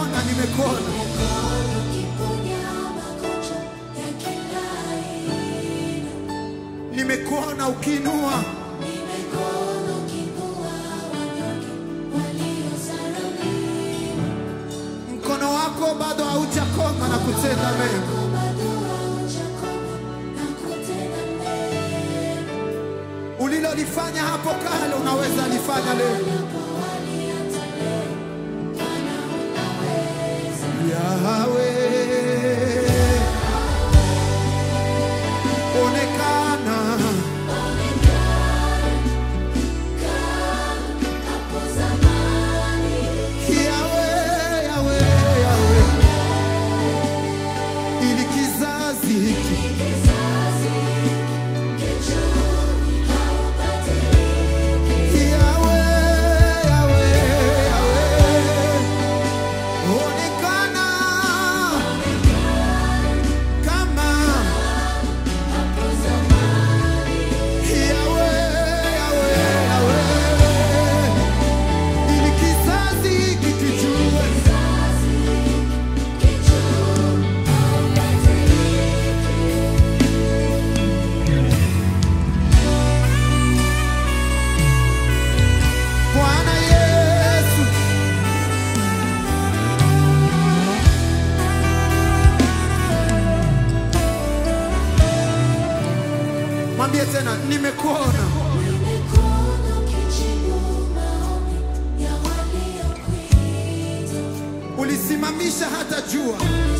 nimekuona. Nimekuona ukiinua. Mkono wako bado haujakoma na kutenda mema. Ulilolifanya hapo kale unaweza lifanya leo. Yahweh, onekana. Yahweh, Yahweh, Yahweh, ili kizazi hiki tena, nimekuona. Ulisimamisha hata jua.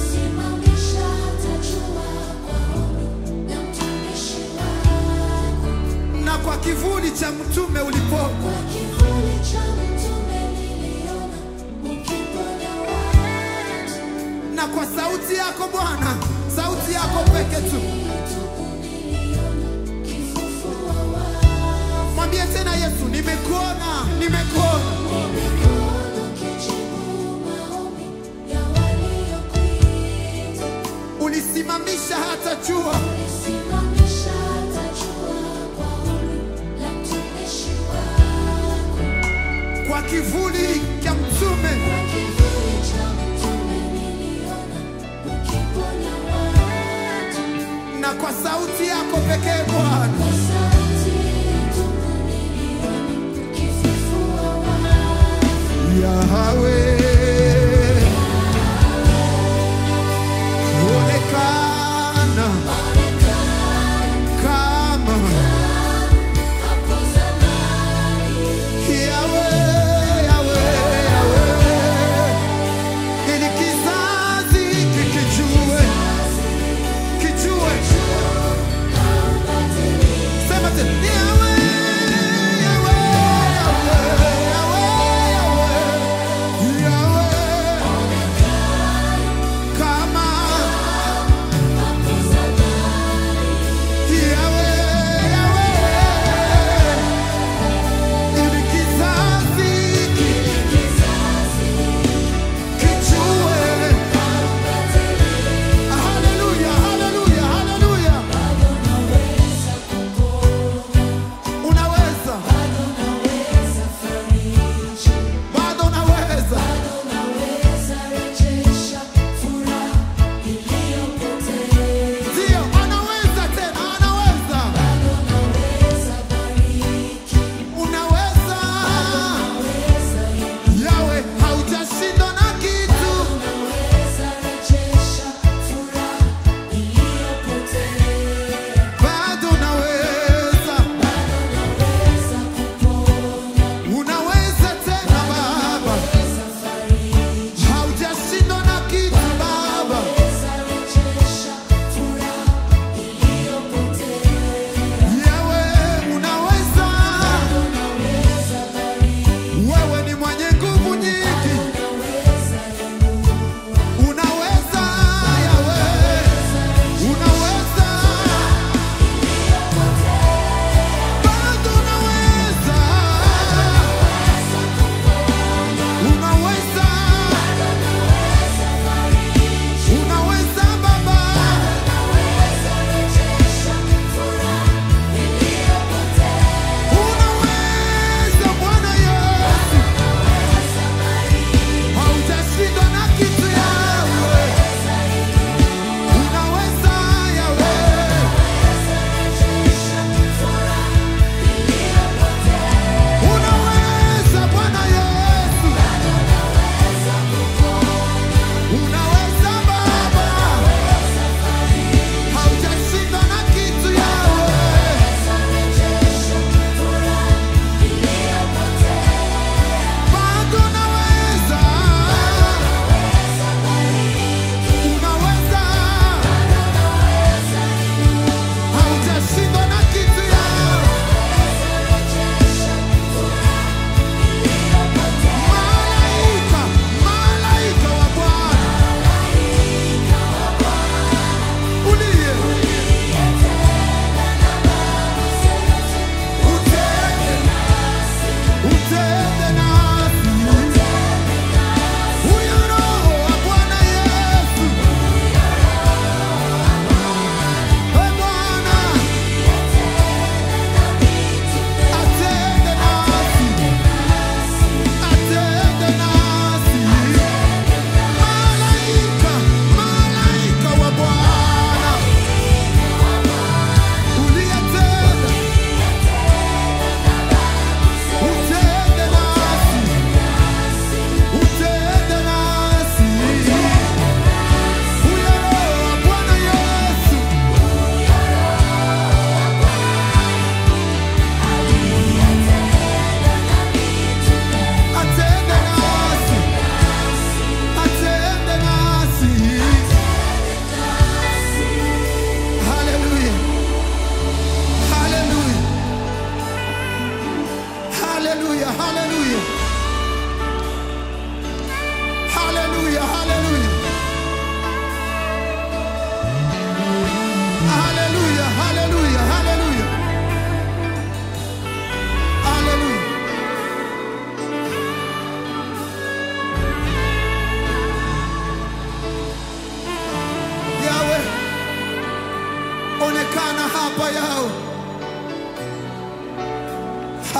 Na kwa kivuli cha mtume uliponya. Na kwa sauti yako Bwana, sauti yako pekee tu. Mwambie tena Yesu, nimekuona, nimekuona. Ulisimamisha hata jua. Kwa kivuli cha mtume. Na kwa sauti yako pekee Bwana. Yahweh, onekana kama Yahweh, Yahweh, Yahweh, ili kizazi kijue. Sema tena Yahweh, Yahweh, Yahweh, Yahweh.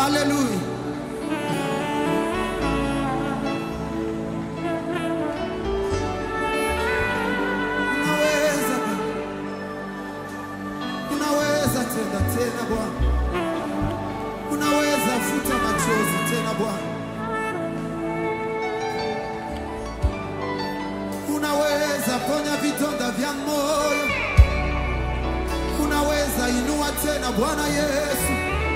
Hallelujah. Unaweza tenda tena Bwana. Unaweza futa machozi tena Bwana. Unaweza ponya vidonda vya moyo. Unaweza inua tena Bwana Yesu.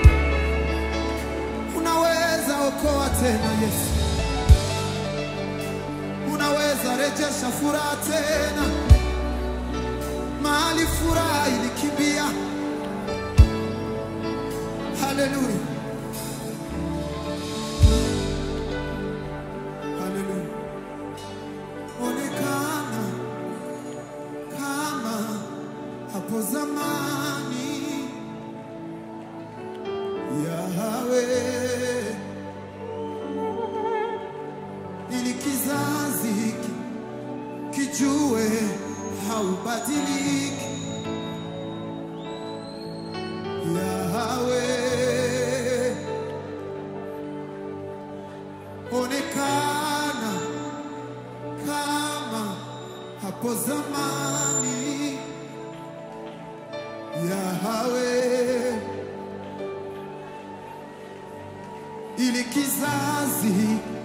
Unaweza okoa tena Yesu. Unaweza rejesha furaha tena mahali furaha ilikimbia. Hallelujah. Hallelujah. Onekana kama hapo zamani, Yahweh, ili kizazi hiki kijue haubadiliki. Yahweh, onekana kama hapo zamani, Yahweh, ili kizazi